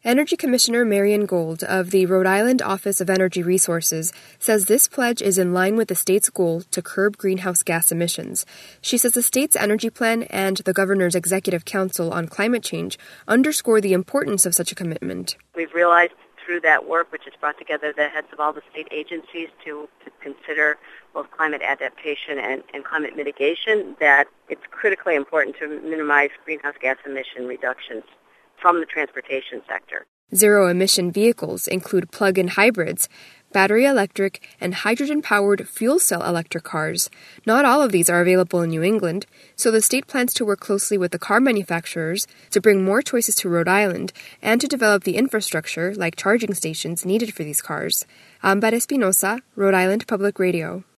Energy Commissioner Marian Gold of the Rhode Island Office of Energy Resources says this pledge is in line with the state's goal to curb greenhouse gas emissions. She says the state's energy plan and the governor's executive council on climate change underscore the importance of such a commitment. We've realized through that work, which has brought together the heads of all the state agencies to consider both climate adaptation and climate mitigation, that it's critically important to minimize greenhouse gas emission reductions from the transportation sector. Zero-emission vehicles include plug-in hybrids, battery electric, and hydrogen-powered fuel cell electric cars. Not all of these are available in New England, so the state plans to work closely with the car manufacturers to bring more choices to Rhode Island and to develop the infrastructure, like charging stations, needed for these cars. Amber Espinosa, Rhode Island Public Radio.